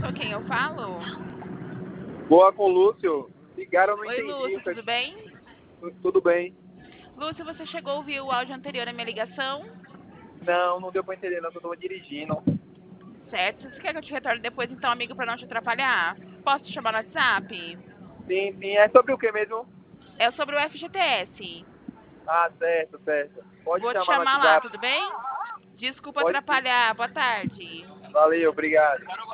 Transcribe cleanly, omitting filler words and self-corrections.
Com quem eu falo? Boa com o Lúcio. Ligaram, eu não Oi, entendi. Lúcio, tudo bem? Tudo bem. Lúcio, você chegou a ouvir o áudio anterior à minha ligação? Não, não deu pra entender, não, que eu tô dirigindo. Certo? Você quer que eu te retorne depois, então, amigo, para não te atrapalhar? Posso te chamar no WhatsApp? Sim, sim. É sobre o que mesmo? É sobre o FGTS. Ah, certo, certo. Pode Vou te chamar no chamar lá, WhatsApp. tudo bem? Desculpa Pode sim. atrapalhar. Boa tarde. Valeu, obrigado.